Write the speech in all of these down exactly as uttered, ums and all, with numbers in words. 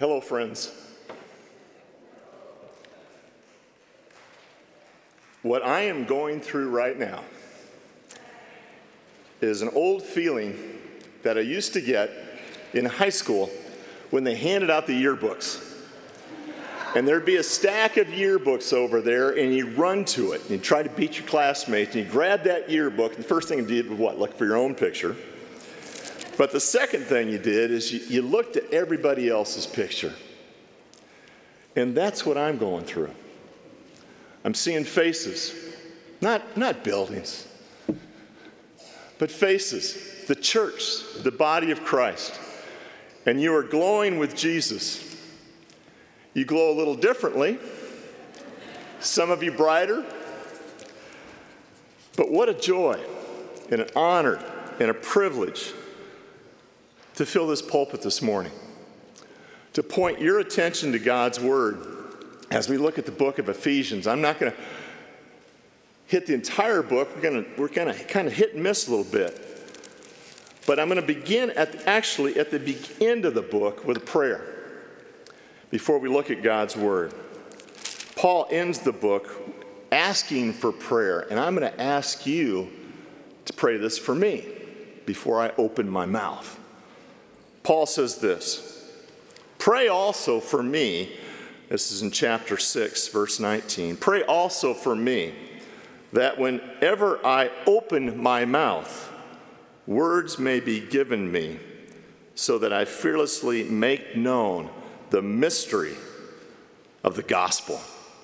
Hello, friends. What I am going through right now is an old feeling that I used to get in high school when they handed out the yearbooks. And there'd be a stack of yearbooks over there, and you'd run to it, and you'd try to beat your classmates, and you grab that yearbook, and the first thing you did was what? Look for your own picture. But the second thing you did is you, you looked at everybody else's picture. And that's what I'm going through. I'm seeing faces, not, not buildings, but faces, the church, the body of Christ. And you are glowing with Jesus. You glow a little differently, some of you brighter. But what a joy and an honor and a privilege to fill this pulpit this morning, to point your attention to God's Word as we look at the book of Ephesians. I'm not going to hit the entire book. We're going to we're going to kind of hit and miss a little bit. But I'm going to begin at the, actually at the end of the book with a prayer before we look at God's Word. Paul ends the book asking for prayer, and I'm going to ask you to pray this for me before I open my mouth. Paul says this, "Pray also for me," this is in chapter six, verse nineteen, "pray also for me, that whenever I open my mouth, words may be given me, so that I fearlessly make known the mystery of the gospel."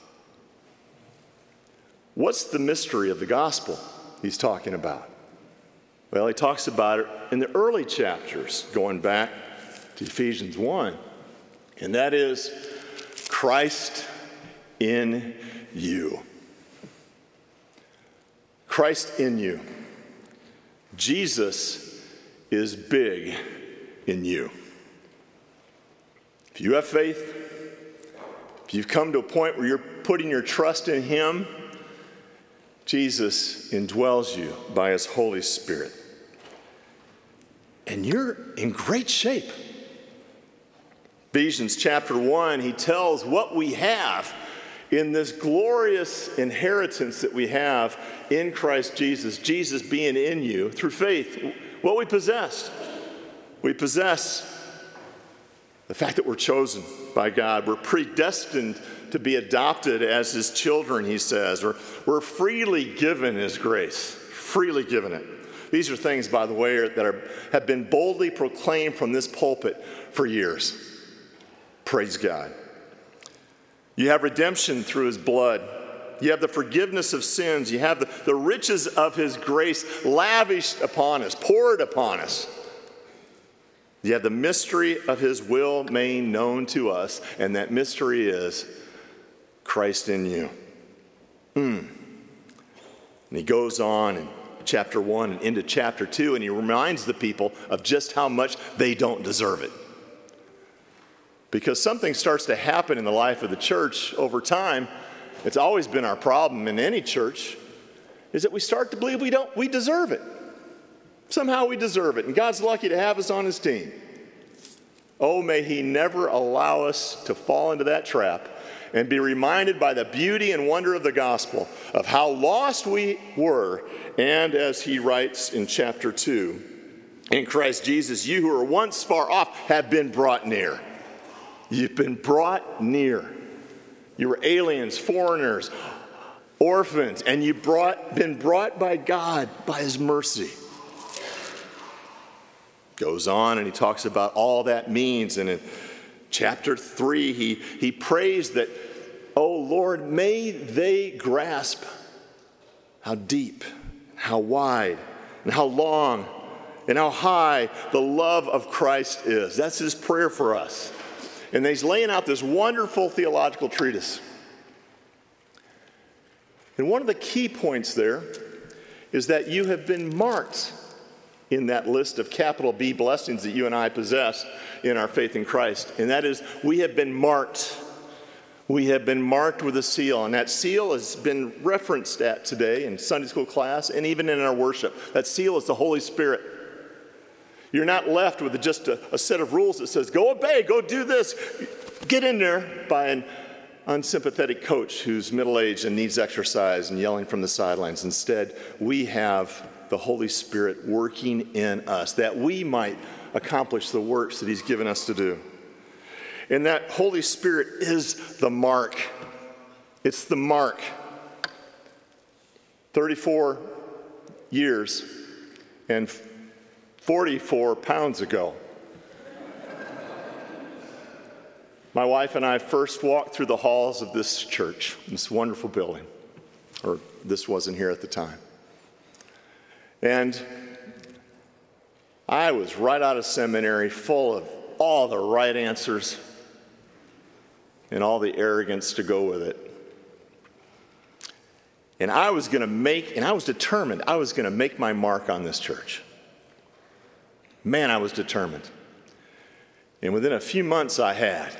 What's the mystery of the gospel he's talking about? Well, he talks about it in the early chapters, going back to Ephesians one, and that is Christ in you. Christ in you. Jesus is big in you. If you have faith, if you've come to a point where you're putting your trust in Him, Jesus indwells you by His Holy Spirit. And you're in great shape. Ephesians chapter one, he tells what we have in this glorious inheritance that we have in Christ Jesus, Jesus being in you through faith. What we possess. We possess the fact that we're chosen by God. We're predestined to be adopted as His children, he says. We're, we're freely given His grace, freely given it. These are things, by the way, that are, have been boldly proclaimed from this pulpit for years. Praise God. You have redemption through His blood. You have the forgiveness of sins. You have the, the riches of His grace lavished upon us, poured upon us. You have the mystery of His will made known to us, and that mystery is Christ in you. Mm. And he goes on in chapter one and into chapter two, and he reminds the people of just how much they don't deserve it. Because something starts to happen in the life of the church over time. It's always been our problem in any church, is that we start to believe we don't, we deserve it. Somehow we deserve it, and God's lucky to have us on His team. Oh, may He never allow us to fall into that trap and be reminded by the beauty and wonder of the gospel of how lost we were. And as he writes in chapter two, in Christ Jesus, you who were once far off have been brought near. You've been brought near. You were aliens, foreigners, orphans, and you've brought, been brought by God, by His mercy. Goes on and he talks about all that means, and in chapter three, he, he prays that, oh Lord, may they grasp how deep, how wide, and how long, and how high the love of Christ is. That's his prayer for us. And he's laying out this wonderful theological treatise. And one of the key points there is that you have been marked in that list of capital B blessings that you and I possess in our faith in Christ. And that is, we have been marked. We have been marked with a seal. And that seal has been referenced at today in Sunday school class and even in our worship. That seal is the Holy Spirit. You're not left with just a, a set of rules that says, go obey, go do this. Get in there by an unsympathetic coach who's middle-aged and needs exercise and yelling from the sidelines. Instead, we have the Holy Spirit working in us that we might accomplish the works that he's given us to do. And that Holy Spirit is the mark. It's the mark. thirty-four years and forty-four pounds ago, my wife and I first walked through the halls of this church, this wonderful building, or this wasn't here at the time. And I was right out of seminary, full of all the right answers and all the arrogance to go with it. And I was going to make, and I was determined, I was going to make my mark on this church. Man, I was determined. And within a few months I had.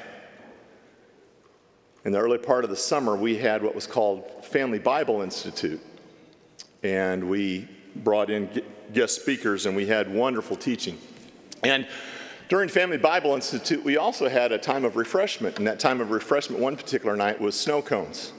In the early part of the summer, we had what was called Family Bible Institute. And we brought in guest speakers, and we had wonderful teaching. And during Family Bible Institute, we also had a time of refreshment. And that time of refreshment, one particular night, was snow cones.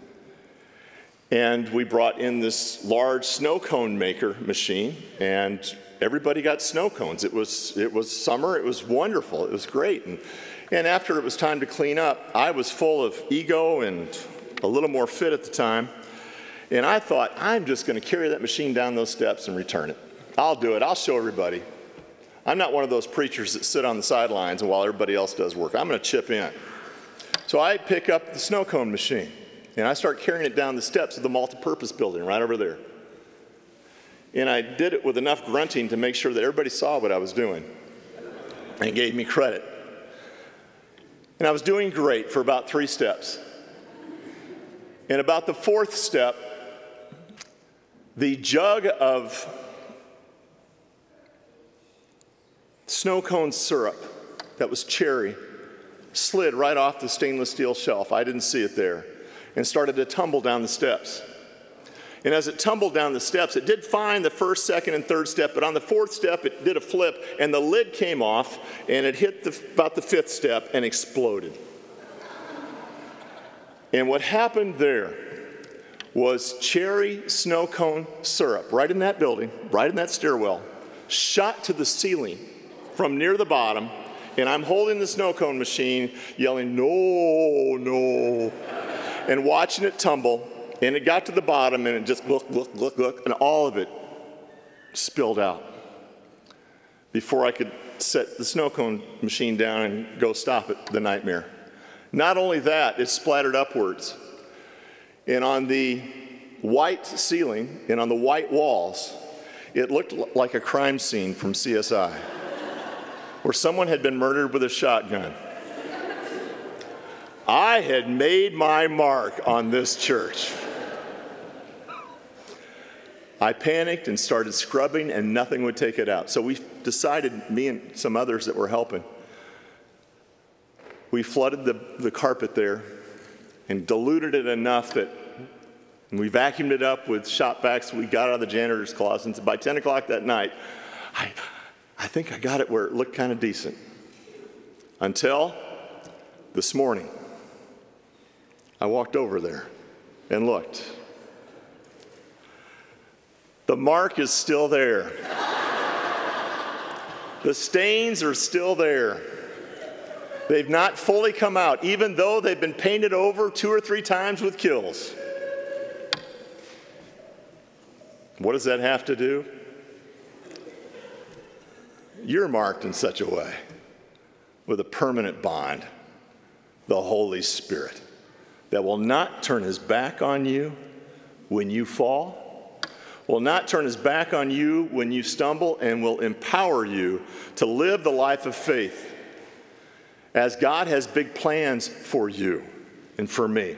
And we brought in this large snow cone maker machine, and everybody got snow cones. It was, it was summer. It was wonderful. It was great. And, and after it was time to clean up, I was full of ego and a little more fit at the time. And I thought, I'm just going to carry that machine down those steps and return it. I'll do it. I'll show everybody. I'm not one of those preachers that sit on the sidelines and while everybody else does work. I'm going to chip in. So I pick up the snow cone machine, and I start carrying it down the steps of the multipurpose building right over there. And I did it with enough grunting to make sure that everybody saw what I was doing and gave me credit. And I was doing great for about three steps. And about the fourth step, the jug of snow cone syrup that was cherry slid right off the stainless steel shelf. I didn't see it there, and started to tumble down the steps. And as it tumbled down the steps, it did fine the first, second, and third step, but on the fourth step, it did a flip, and the lid came off, and it hit the, about the fifth step and exploded. And what happened there was cherry snow cone syrup right in that building, right in that stairwell, shot to the ceiling from near the bottom, and I'm holding the snow cone machine, yelling, no, no, and watching it tumble. And it got to the bottom, and it just look, look, look, look, and all of it spilled out before I could set the snow cone machine down and go stop it, the nightmare. Not only that, it splattered upwards. And on the white ceiling and on the white walls, it looked like a crime scene from C S I, where someone had been murdered with a shotgun. I had made my mark on this church. I panicked and started scrubbing, and nothing would take it out. So we decided, me and some others that were helping, we flooded the, the carpet there and diluted it enough that we vacuumed it up with shop vacs we got out of the janitor's closet. And by ten o'clock that night, I, I think I got it where it looked kind of decent. Until this morning, I walked over there and looked. The mark is still there. The stains are still there. They've not fully come out, even though they've been painted over two or three times with Kills. What does that have to do? You're marked in such a way with a permanent bond, the Holy Spirit, that will not turn his back on you when you fall, will not turn his back on you when you stumble, and will empower you to live the life of faith as God has big plans for you and for me.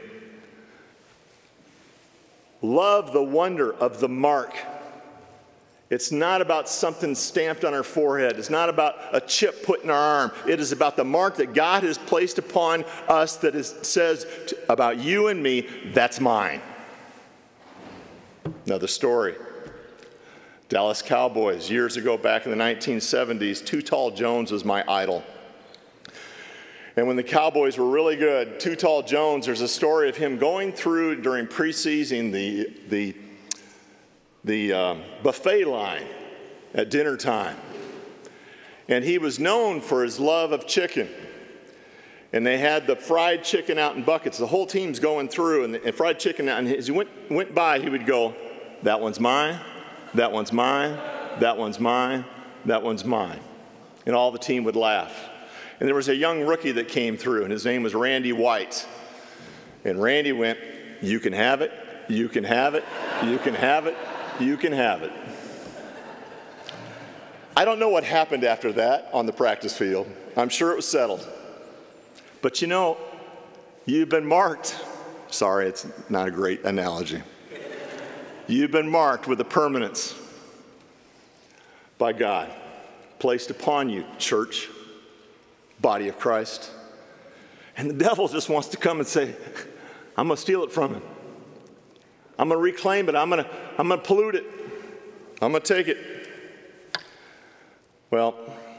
Love the wonder of the mark. It's not about something stamped on our forehead. It's not about a chip put in our arm. It is about the mark that God has placed upon us that is, says to, about you and me, that's mine. Another story. Dallas Cowboys, years ago back in the nineteen seventies, Too Tall Jones was my idol. And when the Cowboys were really good, Too Tall Jones, there's a story of him going through during preseason the, the, the uh, buffet line at dinner time. And he was known for his love of chicken. And they had the fried chicken out in buckets. The whole team's going through, and, the, and fried chicken out. And as he went, went by, he would go, that one's mine, that one's mine, that one's mine, that one's mine. And all the team would laugh. And there was a young rookie that came through, and his name was Randy White. And Randy went, you can have it, you can have it, you can have it, you can have it. I don't know what happened after that on the practice field. I'm sure it was settled. But you know, you've been marked. Sorry, it's not a great analogy. You've been marked with a permanence by God, placed upon you, church, body of Christ. And the devil just wants to come and say, I'm going to steal it from him. I'm going to reclaim it. I'm going to, I'm going to pollute it. I'm going to take it. Well,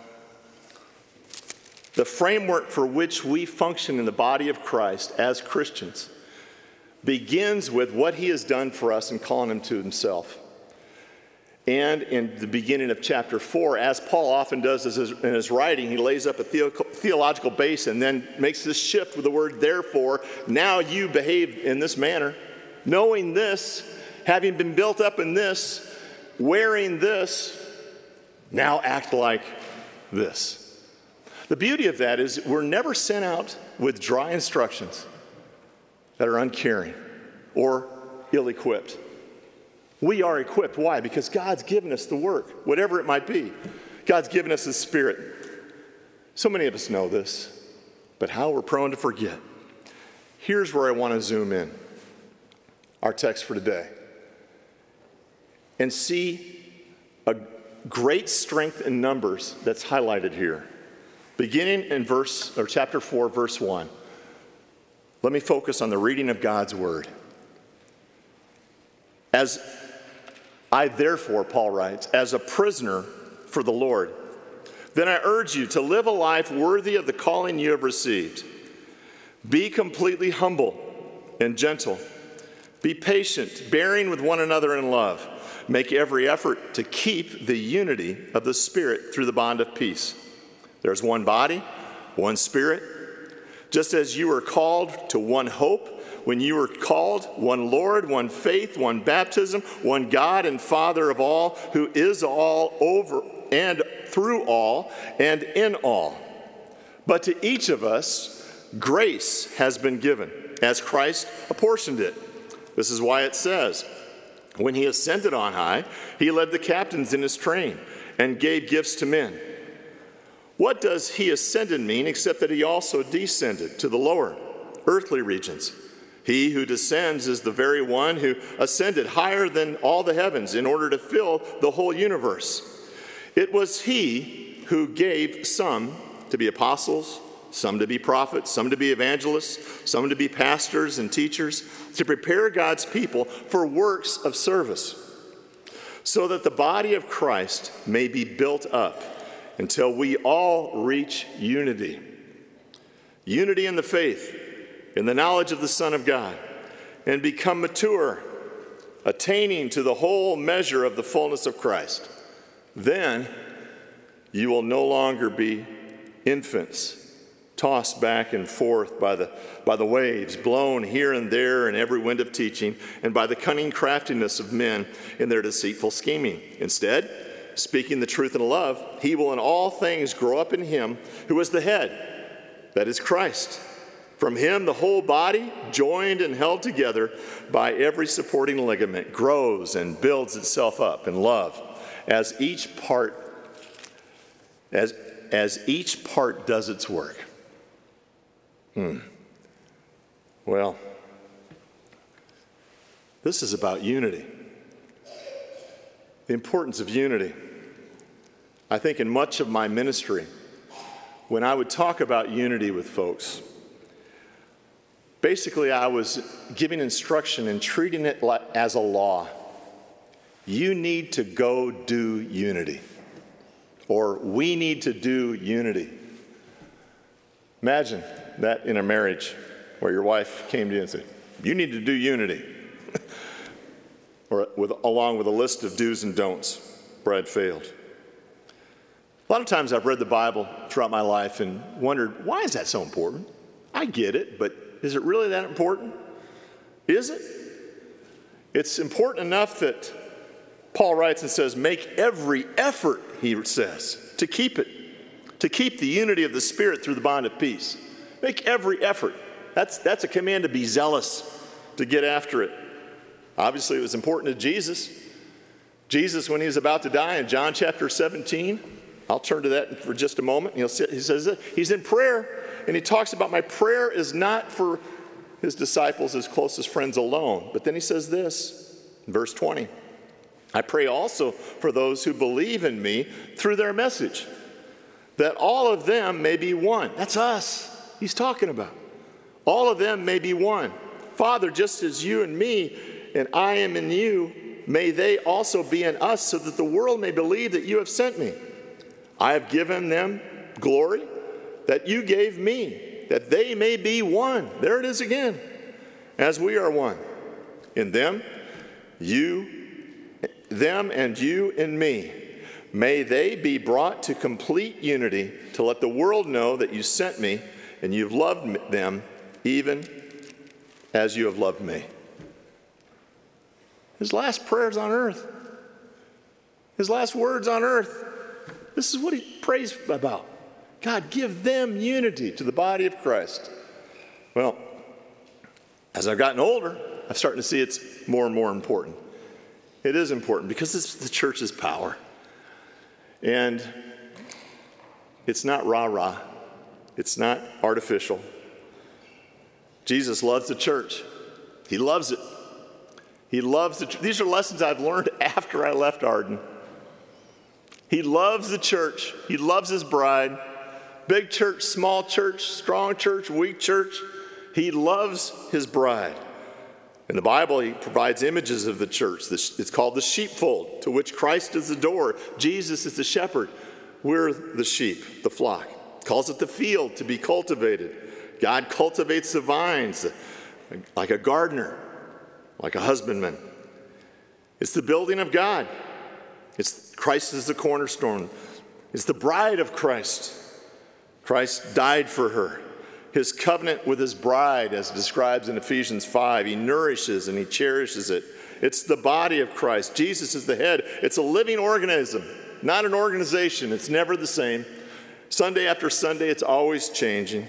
the framework for which we function in the body of Christ as Christians begins with what he has done for us in calling him to himself. And in the beginning of chapter four, as Paul often does in his writing, he lays up a theological base and then makes this shift with the word therefore. Now you behave in this manner, knowing this, having been built up in this, wearing this, now act like this. The beauty of that is we're never sent out with dry instructions that are uncaring or ill-equipped. We are equipped. Why? Because God's given us the work, whatever it might be. God's given us his Spirit. So many of us know this, but how we're prone to forget. Here's where I want to zoom in, our text for today, and see a great strength in numbers that's highlighted here. Beginning in verse, or chapter four, verse one. Let me focus on the reading of God's word. As I therefore, Paul writes, as a prisoner for the Lord, then I urge you to live a life worthy of the calling you have received. Be completely humble and gentle. Be patient, bearing with one another in love. Make every effort to keep the unity of the Spirit through the bond of peace. There's one body, one Spirit. Just as you were called to one hope, when you were called, one Lord, one faith, one baptism, one God and Father of all, who is all, over and through all, and in all. But to each of us, grace has been given, as Christ apportioned it. This is why it says, when he ascended on high, he led the captains in his train and gave gifts to men. What does he ascended mean except that he also descended to the lower earthly regions? He who descends is the very one who ascended higher than all the heavens in order to fill the whole universe. It was he who gave some to be apostles, some to be prophets, some to be evangelists, some to be pastors and teachers, to prepare God's people for works of service, so that the body of Christ may be built up until we all reach unity. Unity in the faith, in the knowledge of the Son of God, and become mature, attaining to the whole measure of the fullness of Christ. Then you will no longer be infants, tossed back and forth by the, by the waves, blown here and there in every wind of teaching, and by the cunning craftiness of men in their deceitful scheming. Instead, speaking the truth in love, he will in all things grow up in him who is the head, that is Christ. From him, the whole body, joined and held together by every supporting ligament, grows and builds itself up in love, as each part, as, as each part does its work. Hmm. Well, this is about unity. The importance of unity. I think in much of my ministry, when I would talk about unity with folks, basically I was giving instruction and treating it as a law. You need to go do unity. Or we need to do unity. Imagine that in a marriage where your wife came to you and said, you need to do unity. Or with, along with a list of do's and don'ts. Brad failed. A lot of times I've read the Bible throughout my life and wondered, why is that so important? I get it, but is it really that important? Is it? It's important enough that Paul writes and says, make every effort, he says, to keep it, to keep the unity of the Spirit through the bond of peace. Make every effort. That's, that's a command to be zealous, to get after it. Obviously, it was important to Jesus. Jesus, when he was about to die in John chapter seventeen, I'll turn to that for just a moment. He'll say, he says that he's in prayer, and he talks about my prayer is not for his disciples, his closest friends alone. But then he says this, in verse twenty, I pray also for those who believe in me through their message, that all of them may be one. That's us he's talking about. All of them may be one. Father, just as you and me and I am in you, may they also be in us, so that the world may believe that you have sent me. I have given them glory that you gave me, that they may be one. There it is again. As we are one. In them, you, them and you and me. May they be brought to complete unity to let the world know that you sent me and you've loved them even as you have loved me. His last prayers on earth. His last words on earth. This is what he prays about. God, give them unity to the body of Christ. Well, as I've gotten older, I'm starting to see it's more and more important. It is important because it's the church's power. And it's not rah-rah. It's not artificial. Jesus loves the church. He loves it. He loves the church. These are lessons I've learned after I left Arden. He loves the church. He loves his bride. Big church, small church, strong church, weak church. He loves his bride. In the Bible, he provides images of the church. It's called the sheepfold, to which Christ is the door. Jesus is the shepherd. We're the sheep, the flock. He calls it the field to be cultivated. God cultivates the vines like a gardener, like a husbandman. It's the building of God. It's Christ is the cornerstone. It's the bride of Christ. Christ died for her. His covenant with his bride, as described in Ephesians five, he nourishes and he cherishes it. It's the body of Christ. Jesus is the head. It's a living organism, not an organization. It's never the same. Sunday after Sunday, it's always changing.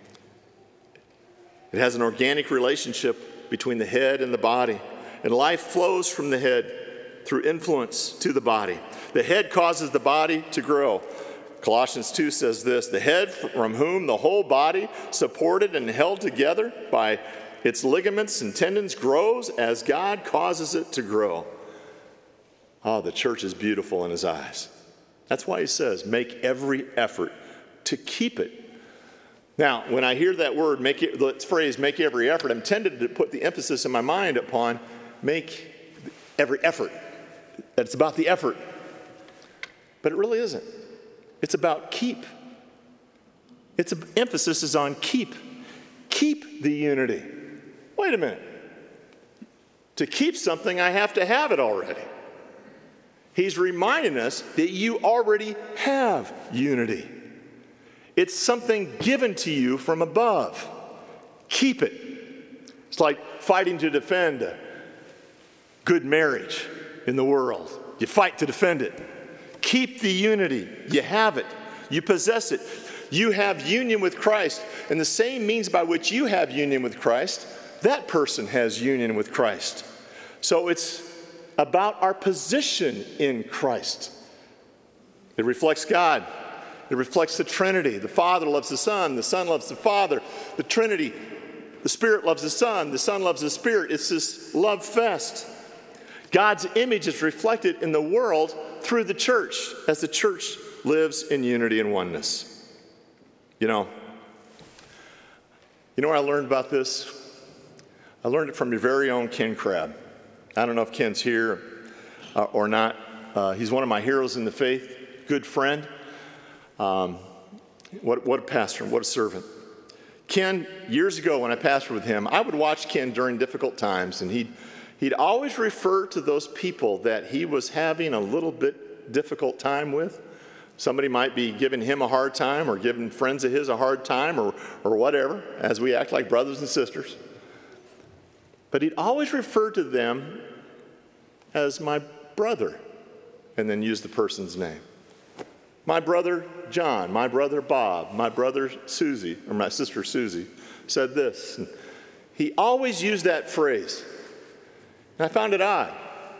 It has an organic relationship between the head and the body. And life flows from the head through influence to the body. The head causes the body to grow. Colossians two says this, the head from whom the whole body, supported and held together by its ligaments and tendons, grows as God causes it to grow. Oh, the church is beautiful in his eyes. That's why he says, make every effort to keep it. Now, when I hear that word, make it, the phrase, make every effort, I'm tempted to put the emphasis in my mind upon make every effort. That it's about the effort. But it really isn't. It's about keep. Its emphasis is on keep. Keep the unity. Wait a minute. To keep something, I have to have it already. He's reminding us that you already have unity. It's something given to you from above. Keep it. It's like fighting to defend a good marriage in the world. You fight to defend it. Keep the unity. You have it. You possess it. You have union with Christ. And the same means by which you have union with Christ, that person has union with Christ. So it's about our position in Christ. It reflects God. It reflects the Trinity. The Father loves the Son. The Son loves the Father. The Trinity, the Spirit loves the Son. The Son loves the Spirit. It's this love fest. God's image is reflected in the world through the church as the church lives in unity and oneness. You know, you know where I learned about this? I learned it from your very own Ken Crabb. I don't know if Ken's here. uh, or not. Uh, he's one of my heroes in the faith, good friend. Um, what, what a pastor, what a servant. Ken, years ago when I pastored with him, I would watch Ken during difficult times, and he'd, he'd always refer to those people that he was having a little bit difficult time with. Somebody might be giving him a hard time or giving friends of his a hard time or, or whatever, as we act like brothers and sisters. But he'd always refer to them as my brother, and then use the person's name. My brother John, my brother Bob, my brother Susie, or my sister Susie, said this. And he always used that phrase. And I found it odd.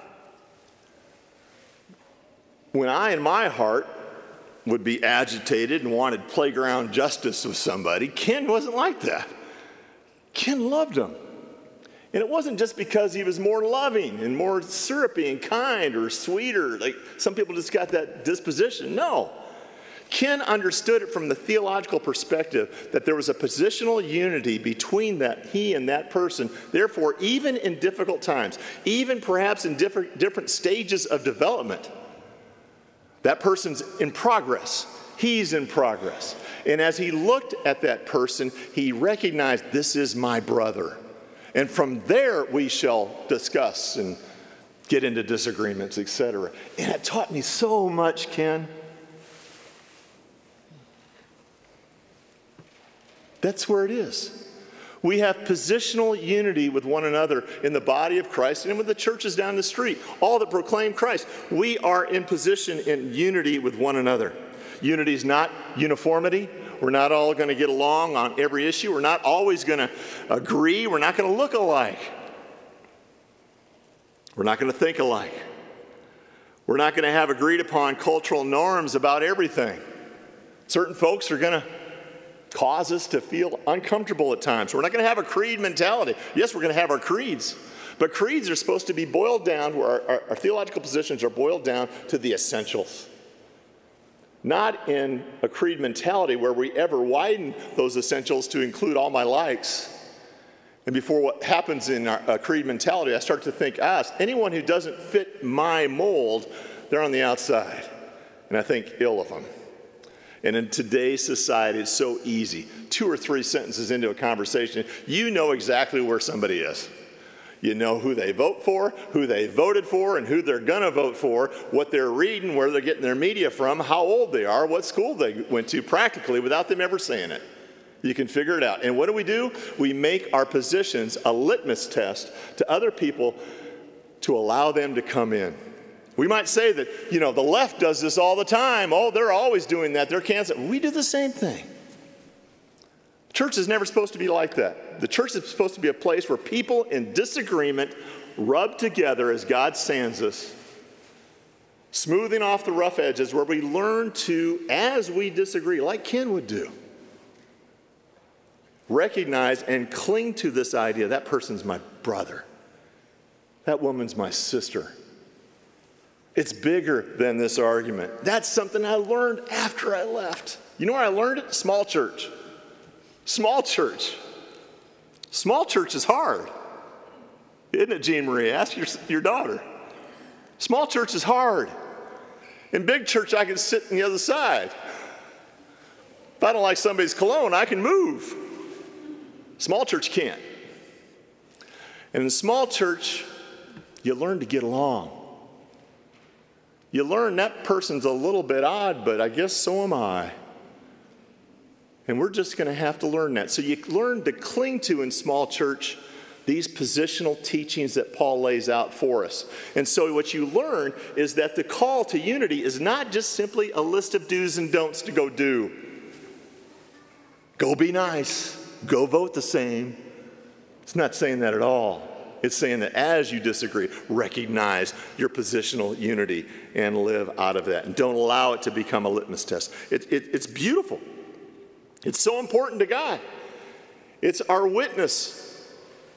When I, in my heart, would be agitated and wanted playground justice with somebody, Ken wasn't like that. Ken loved him. And it wasn't just because he was more loving and more syrupy and kind or sweeter. Like some people just got that disposition. No. Ken understood it from the theological perspective that there was a positional unity between that he and that person. Therefore, even in difficult times, even perhaps in different, different stages of development, that person's in progress. He's in progress. And as he looked at that person, he recognized, this is my brother. And from there, we shall discuss and get into disagreements, et cetera. And it taught me so much, Ken. That's where it is. We have positional unity with one another in the body of Christ and with the churches down the street, all that proclaim Christ. We are in position in unity with one another. Unity is not uniformity. We're not all going to get along on every issue. We're not always going to agree. We're not going to look alike. We're not going to think alike. We're not going to have agreed upon cultural norms about everything. Certain folks are going to cause us to feel uncomfortable at times. We're not going to have a creed mentality. Yes, we're going to have our creeds, but creeds are supposed to be boiled down, where our, our, our theological positions are boiled down to the essentials. Not in a creed mentality where we ever widen those essentials to include all my likes. And before what happens in our, a creed mentality, I start to think, ah, anyone who doesn't fit my mold, they're on the outside. And I think ill of them. And in today's society, it's so easy. Two or three sentences into a conversation, you know exactly where somebody is. You know who they vote for, who they voted for, and who they're going to vote for, what they're reading, where they're getting their media from, how old they are, what school they went to, practically without them ever saying it. You can figure it out. And what do we do? We make our positions a litmus test to other people to allow them to come in. We might say that, you know, the left does this all the time. Oh, they're always doing that. They're canceling. We do the same thing. Church is never supposed to be like that. The church is supposed to be a place where people in disagreement rub together as God sands us, smoothing off the rough edges, where we learn to, as we disagree, like Ken would do, recognize and cling to this idea, that person's my brother. That woman's my sister. It's bigger than this argument. That's something I learned after I left. You know where I learned it? Small church. Small church. Small church is hard. Isn't it, Jean Marie? Ask your, your daughter. Small church is hard. In big church, I can sit on the other side. If I don't like somebody's cologne, I can move. Small church can't. And in small church, you learn to get along. You learn that person's a little bit odd, but I guess so am I. And we're just going to have to learn that. So you learn to cling to in small church these positional teachings that Paul lays out for us. And so what you learn is that the call to unity is not just simply a list of do's and don'ts to go do. Go be nice. Go vote the same. It's not saying that at all. It's saying that as you disagree, recognize your positional unity and live out of that. And don't allow it to become a litmus test. It, it, it's beautiful. It's so important to God. It's our witness.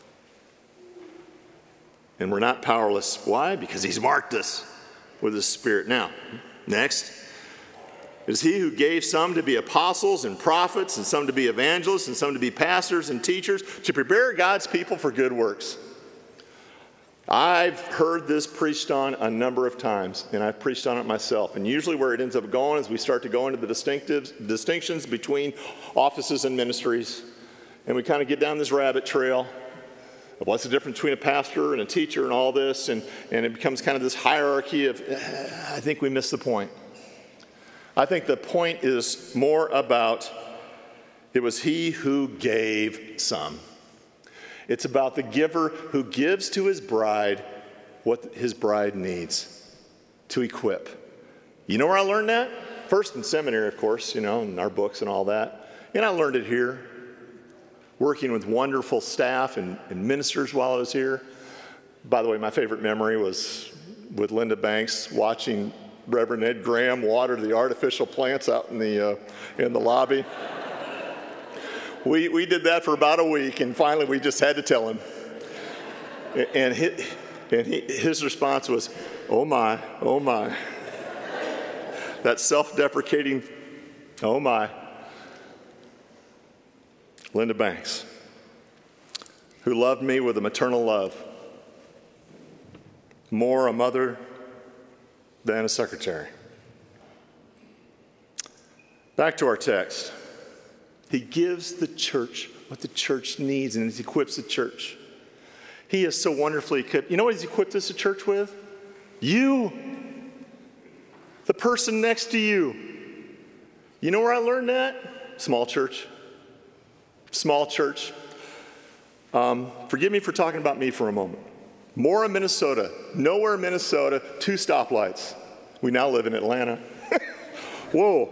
And we're not powerless. Why? Because he's marked us with his Spirit. Now, next. It is he who gave some to be apostles and prophets, and some to be evangelists, and some to be pastors and teachers, to prepare God's people for good works. I've heard this preached on a number of times, and I've preached on it myself. And usually where it ends up going is we start to go into the distinctives, distinctions between offices and ministries, and we kind of get down this rabbit trail of what's the difference between a pastor and a teacher and all this, and, and it becomes kind of this hierarchy of, eh, I think we miss the point. I think the point is more about, it was he who gave some. It's about the giver who gives to his bride what his bride needs to equip. You know where I learned that? First in seminary, of course, you know, in our books and all that. And I learned it here, working with wonderful staff and, and ministers while I was here. By the way, my favorite memory was with Linda Banks watching Reverend Ed Graham water the artificial plants out in the, uh, in the lobby. We, we did that for about a week, and finally we just had to tell him. And, his, and he, his response was, oh my, oh my. That self-deprecating, oh my. Linda Banks, who loved me with a maternal love, more a mother than a secretary. Back to our text. He gives the church what the church needs, and he equips the church. He is so wonderfully equipped. You know what he's equipped us, the church, with? You. The person next to you. You know where I learned that? Small church. Small church. Um, forgive me for talking about me for a moment. Mora, Minnesota. Nowhere, Minnesota. Two stoplights. We now live in Atlanta. Whoa.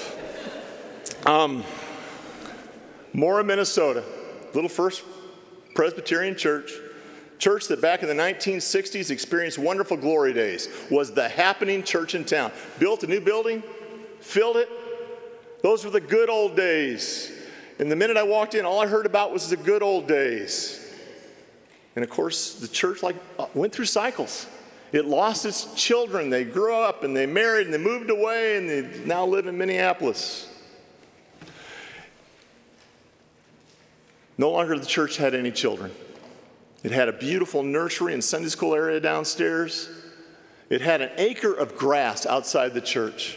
Um... Mora, Minnesota, little First Presbyterian church, church that back in the nineteen sixties experienced wonderful glory days, was the happening church in town. Built a new building, filled it. Those were the good old days. And the minute I walked in, all I heard about was the good old days. And of course, the church like went through cycles. It lost its children. They grew up and they married and they moved away and they now live in Minneapolis. No longer the church had any children. It had a beautiful nursery and Sunday school area downstairs. It had an acre of grass outside the church.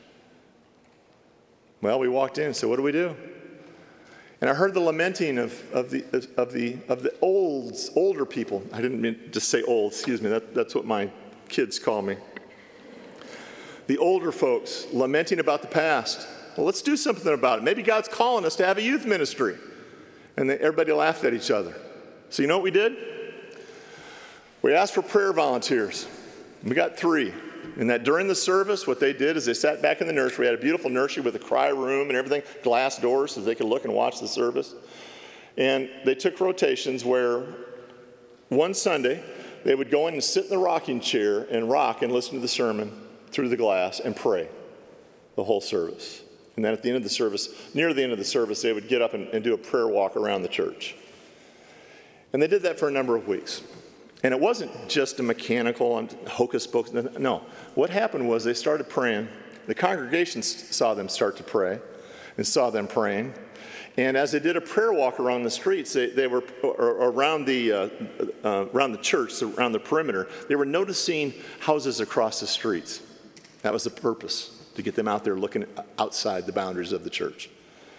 Well, we walked in and said, what do we do? And I heard the lamenting of, of, the, of, the, of the olds, older people. I didn't mean to say old, excuse me. That, that's what my kids call me. The older folks lamenting about the past. Well, let's do something about it. Maybe God's calling us to have a youth ministry. And then everybody laughed at each other. So you know what we did? We asked for prayer volunteers. We got three. And that during the service, what they did is they sat back in the nursery. We had a beautiful nursery with a cry room and everything, glass doors so they could look and watch the service. And they took rotations where one Sunday they would go in and sit in the rocking chair and rock and listen to the sermon through the glass and pray the whole service. And then at the end of the service, near the end of the service, they would get up and, and do a prayer walk around the church. And they did that for a number of weeks. And it wasn't just a mechanical hocus pocus. No. What happened was they started praying. The congregation saw them start to pray and saw them praying. And as they did a prayer walk around the streets, they, they were around the, uh, uh, around the church, around the perimeter, they were noticing houses across the streets. That was the purpose, to get them out there looking outside the boundaries of the church.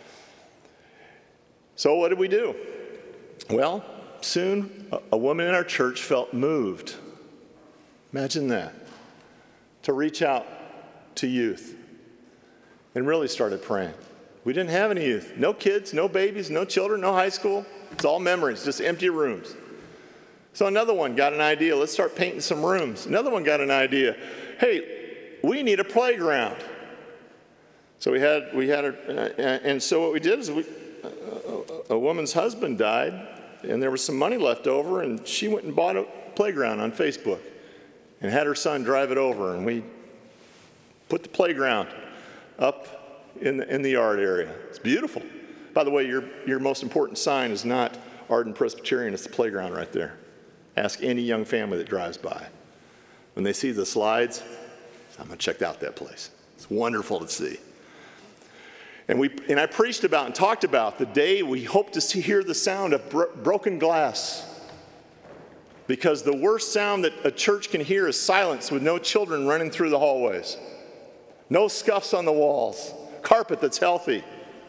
So what did we do? Well, soon a, a woman in our church felt moved. Imagine that. To reach out to youth and really started praying. We didn't have any youth. No kids, no babies, no children, no high school. It's all memories, just empty rooms. So another one got an idea. Let's start painting some rooms. Another one got an idea. Hey, we need a playground. So we had, we had, a, and so what we did is we, a, a woman's husband died, and there was some money left over, and she went and bought a playground on Facebook and had her son drive it over, and we put the playground up in the, in the yard area. It's beautiful. By the way, your, your most important sign is not Arden Presbyterian, it's the playground right there. Ask any young family that drives by. When they see the slides, I'm going to check out that place. It's wonderful to see. And, we, and I preached about and talked about the day we hope to see, hear the sound of bro- broken glass. Because the worst sound that a church can hear is silence with no children running through the hallways. No scuffs on the walls. Carpet that's healthy.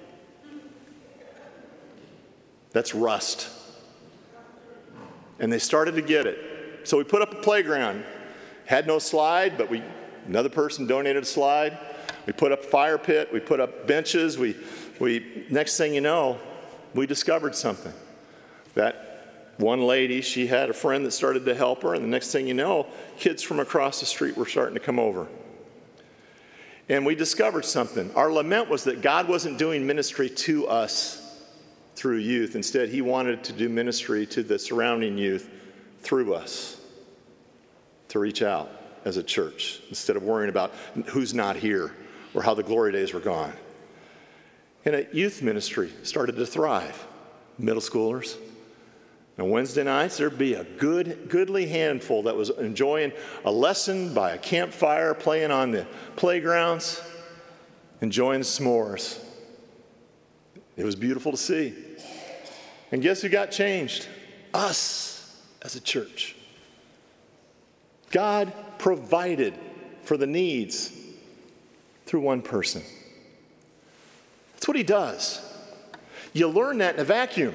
That's rust. And they started to get it. So we put up a playground. Had no slide, but we another person donated a slide. We put up a fire pit. We put up benches. We, we next thing you know, we discovered something. That one lady, she had a friend that started to help her, and the next thing you know, kids from across the street were starting to come over. And we discovered something. Our lament was that God wasn't doing ministry to us through youth. Instead, he wanted to do ministry to the surrounding youth through us, to reach out as a church, instead of worrying about who's not here or how the glory days were gone. And a youth ministry started to thrive. Middle schoolers. On Wednesday nights, there'd be a good, goodly handful that was enjoying a lesson by a campfire, playing on the playgrounds, enjoying s'mores. It was beautiful to see. And guess who got changed? Us as a church. God provided for the needs through one person. That's what he does. You learn that in a vacuum.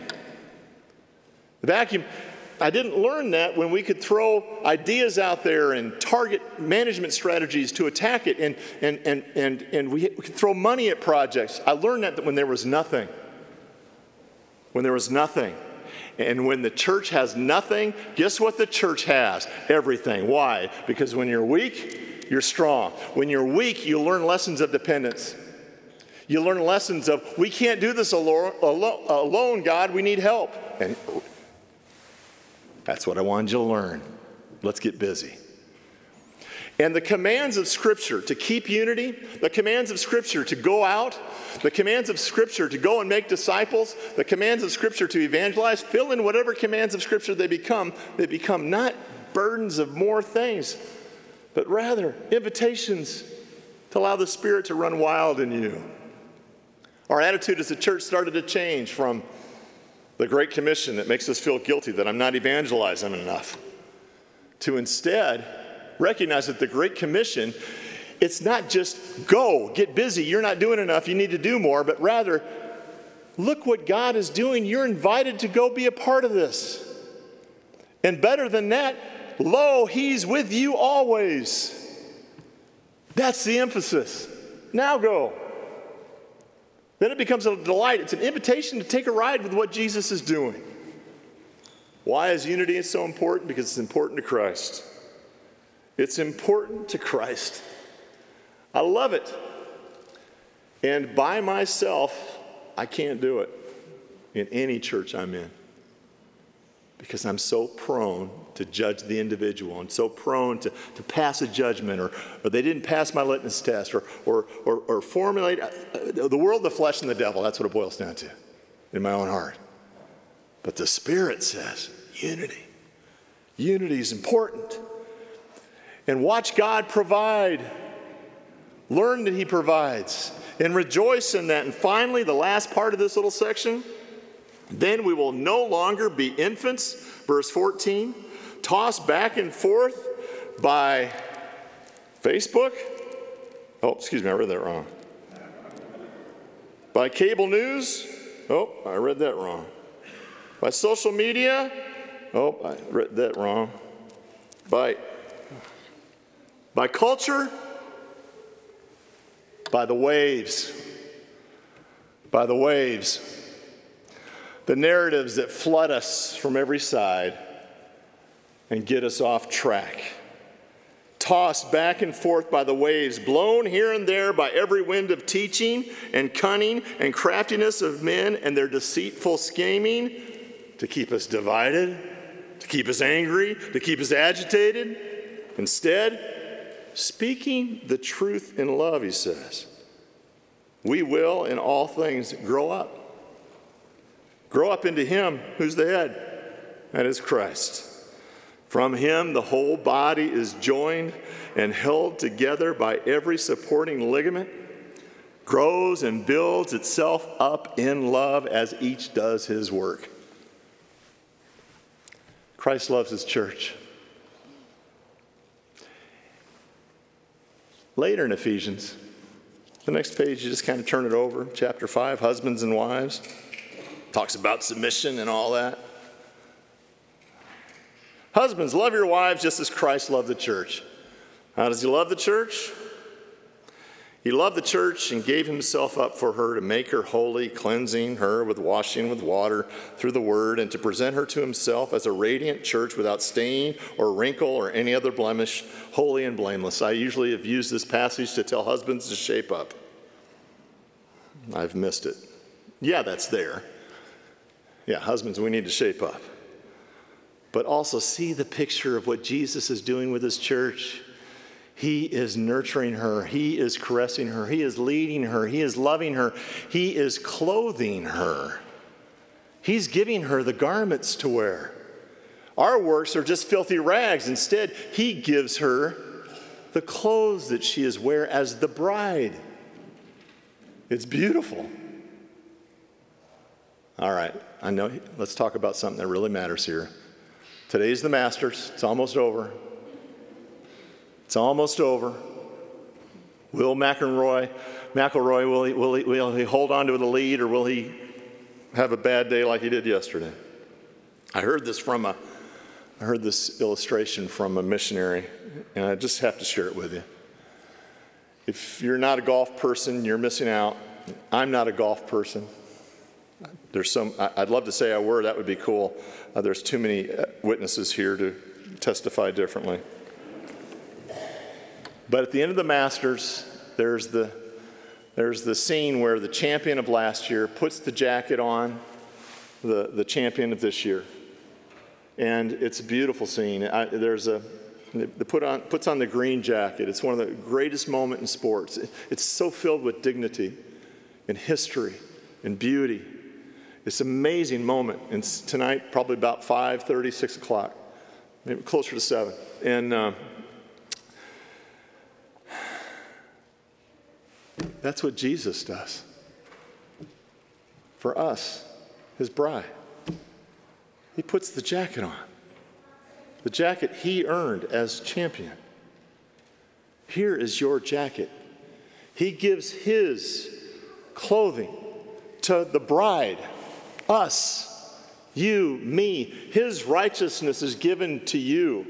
The vacuum, I didn't learn that when we could throw ideas out there and target management strategies to attack it, and, and, and, and, and we could throw money at projects. I learned that when there was nothing. When there was nothing. And when the church has nothing, guess what the church has? Everything. Why? Because when you're weak, you're strong. When you're weak, you learn lessons of dependence. You learn lessons of, we can't do this alone, God, we need help. And that's what I wanted you to learn. Let's get busy. And the commands of Scripture to keep unity, the commands of Scripture to go out, the commands of Scripture to go and make disciples, the commands of Scripture to evangelize, fill in whatever commands of Scripture they become. They become not burdens of more things, but rather invitations to allow the Spirit to run wild in you. Our attitude as a church started to change from the Great Commission that makes us feel guilty that I'm not evangelizing enough, to instead recognize that the Great Commission, it's not just go, get busy, you're not doing enough, you need to do more, but rather, look what God is doing, you're invited to go be a part of this. And better than that, lo, he's with you always. That's the emphasis. Now go. Then it becomes a delight. It's an invitation to take a ride with what Jesus is doing. Why is unity so important? Because it's important to Christ. It's important to Christ. I love it. And by myself, I can't do it in any church I'm in. Because I'm so prone to judge the individual and so prone to, to pass a judgment, or, or they didn't pass my litmus test, or, or, or, or formulate uh, the world, the flesh, and the devil. That's what it boils down to in my own heart. But the Spirit says unity. Unity is important. And watch God provide. Learn that he provides and rejoice in that. And finally, the last part of this little section, then we will no longer be infants, verse fourteen, tossed back and forth by Facebook. Oh, excuse me, I read that wrong. By cable news. Oh, I read that wrong. By social media. Oh, I read that wrong. By, by culture. By the waves. By the waves. The narratives that flood us from every side and get us off track. Tossed back and forth by the waves, blown here and there by every wind of teaching and cunning and craftiness of men and their deceitful scheming to keep us divided, to keep us angry, to keep us agitated. Instead, speaking the truth in love, he says, we will in all things grow up. Grow up into him who's the head, that is Christ. From him the whole body is joined and held together by every supporting ligament, grows and builds itself up in love as each does his work. Christ loves his church. Later in Ephesians, the next page, you just kind of turn it over, chapter five, husbands and wives. Talks about submission and all that. Husbands, love your wives just as Christ loved the church. How does he love the church? He loved the church and gave himself up for her to make her holy, cleansing her with washing with water through the word, and to present her to himself as a radiant church without stain or wrinkle or any other blemish, holy and blameless. I usually have used this passage to tell husbands to shape up. I've missed it. Yeah, that's there. Yeah, husbands, we need to shape up. But also see the picture of what Jesus is doing with his church. He is nurturing her. He is caressing her. He is leading her. He is loving her. He is clothing her. He's giving her the garments to wear. Our works are just filthy rags. Instead, he gives her the clothes that she is wearing as the bride. It's beautiful. All right, I know. Let's talk about something that really matters here. Today's the Masters. It's almost over. It's almost over. Will McElroy, McElroy, will he, will he, will he hold on to the lead, or will he have a bad day like he did yesterday? I heard this from a, I heard this illustration from a missionary, and I just have to share it with you. If you're not a golf person, you're missing out. I'm not a golf person. There's some, I'd love to say I were, that would be cool. Uh, there's too many witnesses here to testify differently. But at the end of the Masters, there's the, there's the scene where the champion of last year puts the jacket on the, the champion of this year. And it's a beautiful scene. I, there's a, they put on, puts on the green jacket. It's one of the greatest moments in sports. It, it's so filled with dignity and history and beauty. It's an amazing moment. And tonight, probably about five thirty, six o'clock, maybe closer to seven. And uh, that's what Jesus does for us, his bride. He puts the jacket on, the jacket he earned as champion. Here is your jacket. He gives his clothing to the bride, us, you, me. His righteousness is given to you.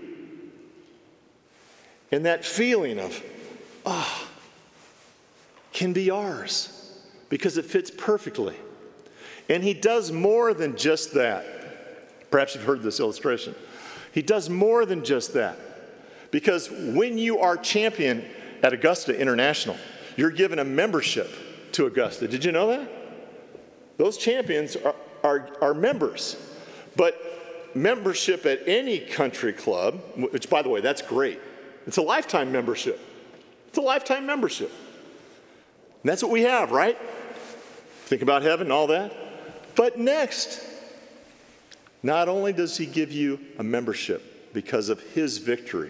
And that feeling of, ah, oh, can be ours because it fits perfectly. And he does more than just that. Perhaps you've heard this illustration. He does more than just that. Because when you are champion at Augusta International, you're given a membership to Augusta. Did you know that? Those champions are, are, are members. But membership at any country club, which, by the way, that's great. It's a lifetime membership. It's a lifetime membership. And that's what we have, right? Think about heaven and all that. But next, not only does he give you a membership because of his victory,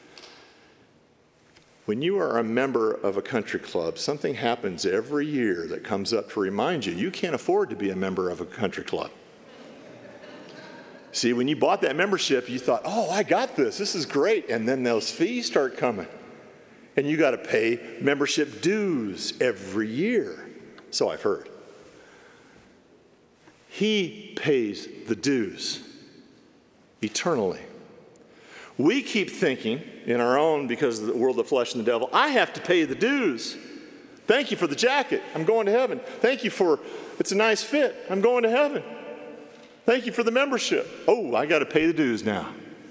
when you are a member of a country club, something happens every year that comes up to remind you, you can't afford to be a member of a country club. See, when you bought that membership, you thought, oh, I got this. This is great. And then those fees start coming. And you got to pay membership dues every year. So I've heard. He pays the dues eternally. We keep thinking in our own, because of the world, the flesh, and the devil, I have to pay the dues. Thank you for the jacket. I'm going to heaven. Thank you for, it's a nice fit. I'm going to heaven. Thank you for the membership. Oh, I got to pay the dues now.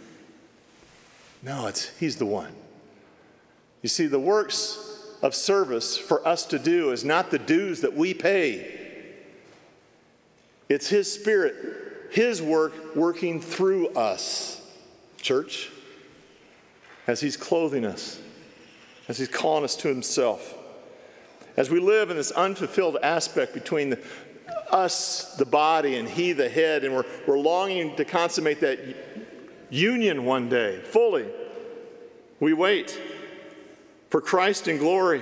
No, it's he's the one. You see, the works of service for us to do is not the dues that we pay. It's his Spirit, his work working through us. Church, as he's clothing us, as he's calling us to himself, as we live in this unfulfilled aspect between the, us, the body, and he, the head, and we're, we're longing to consummate that union one day, fully. We wait for Christ in glory.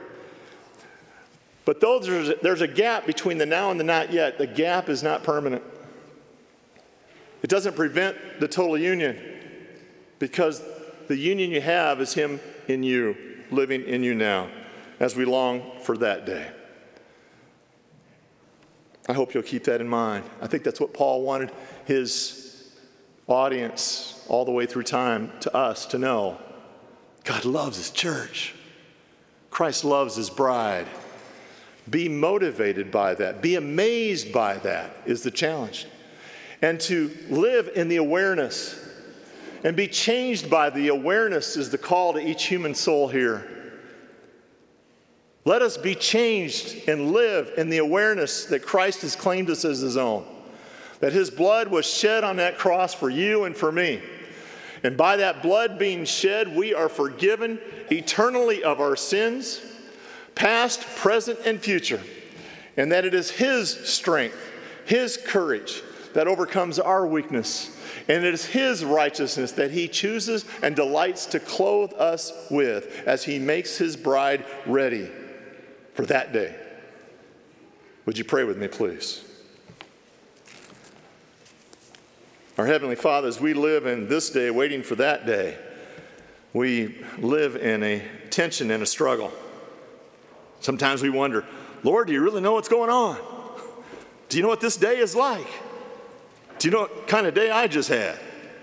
But though there's, there's a gap between the now and the not yet, the gap is not permanent. It doesn't prevent the total union, because the union you have is him in you, living in you now, as we long for that day. I hope you'll keep that in mind. I think that's what Paul wanted his audience all the way through time, to us, to know. God loves his church. Christ loves his bride. Be motivated by that. Be amazed by that is the challenge. And to live in the awareness and be changed by the awareness is the call to each human soul here. Let us be changed and live in the awareness that Christ has claimed us as his own, that his blood was shed on that cross for you and for me. And by that blood being shed, we are forgiven eternally of our sins, past, present, and future. And that it is his strength, his courage that overcomes our weakness. And it is his righteousness that he chooses and delights to clothe us with as he makes his bride ready for that day. Would you pray with me, please? Our Heavenly Father, as we live in this day, waiting for that day, we live in a tension and a struggle. Sometimes we wonder, Lord, do you really know what's going on? Do you know what this day is like? Do you know what kind of day I just had?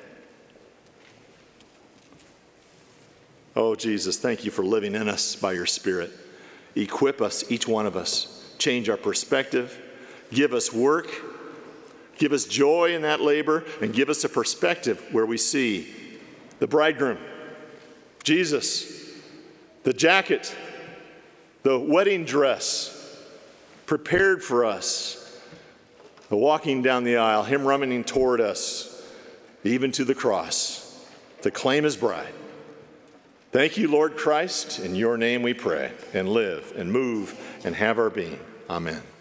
Oh, Jesus, thank you for living in us by your Spirit. Equip us, each one of us. Change our perspective. Give us work. Give us joy in that labor. And give us a perspective where we see the bridegroom, Jesus, the jacket, the wedding dress prepared for us, the walking down the aisle, him running toward us, even to the cross, to claim his bride. Thank you, Lord Christ. In your name we pray and live and move and have our being. Amen.